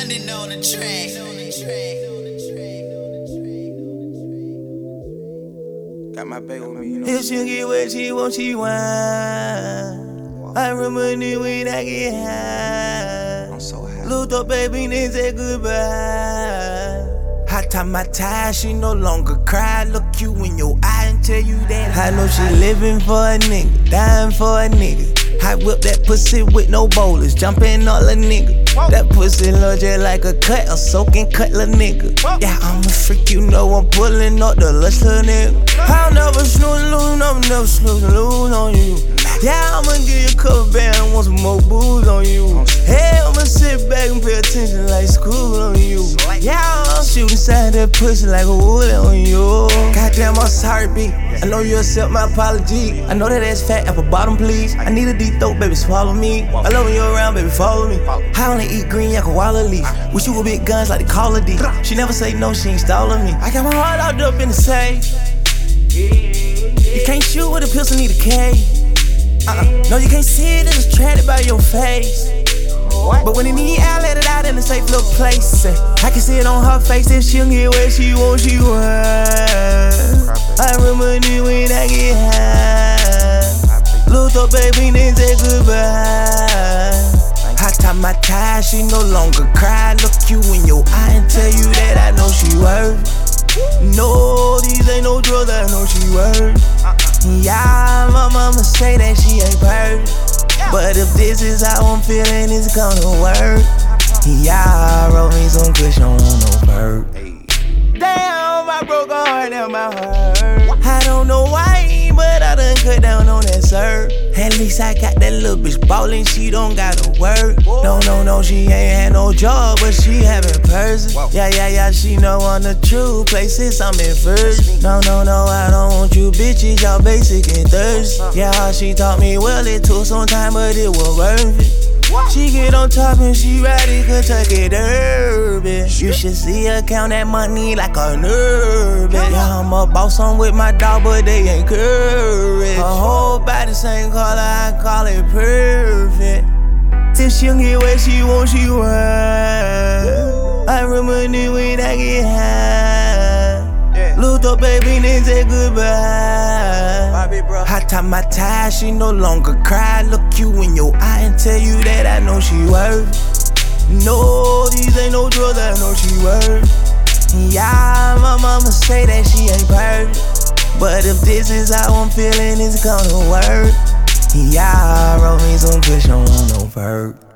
London on the track. Got my baby with me, you know. If she get what she want, she want. I remember the when I get high. I'm so high. Looked up, baby, then said goodbye. I tie my tie, she no longer cry. Look you in your eye and tell you that I know she living for a nigga, dying for a nigga. I whip that pussy with no bowlers, jumping all a nigga. That pussy look just like a cut, a soaking cutler nigga. Yeah, I'm a freak, you know I'm pulling up the lust little nigga. I'll never snooze, lose, never snooze, lose on you. Yeah, I'ma give you a couple bands, want some more booze on you. Hey, I'ma sit back and pay attention like school on you. Yeah, I'm shooting inside that pussy like a wood on you. Goddamn, I'm sorry, B. I know you accept my apology. I know that ass fat, apple bottom, please. I need a deep throat, baby, swallow me. I love when you're around, baby, follow me. I only eat green, like a wallet leaf. Wish you would big guns like the Call of D. She never say no, she ain't stalling me. I got my heart locked up in the safe. You can't shoot with a pistol, need a K. No, you can't see it, it's attracted by your face. But when it need out, let it out in a safe little place. I can see it on her face, if she'll get where she want, she want. I remember when I get high. Looked up, baby, then said goodbye. I tie my tie, she no longer cry. Look you in your eye and tell you that I know she worth. No, these ain't no drugs, I know she worth. Yeah, my mama say that she ain't perfect, but if this is how I'm feeling, it's gonna work. Yeah, wrote me some cushion on no perk. Damn, I broke her heart, now my hurt. I don't know why, but I done cut down on that sir. At least I got that little bitch ballin', she don't gotta work. No, she ain't had no job, but she having purses. Yeah, she know on the true places I'm in first. No, I don't want you bitches, y'all basic and thirsty. Yeah, she taught me well, it took some time, but it was worth it. She get on top and she ride it Kentucky Derby. You should see her count that money like a nerve. Yeah, I'm a boss, I'm with my dog, but they ain't courage. Her whole body same color, I call it perfect. If she'll get what she want, she want. I remember when I get high. Looked up, baby, then said goodbye. I tie my tie, she no longer cry. Look you in your eye and tell you that I know she worth. No, these ain't no drugs, I know she worth. Yeah, my mama say that she ain't perfect, but if this is how I'm feeling, it's gonna work. Yeah, wrote me some cushion on no perk.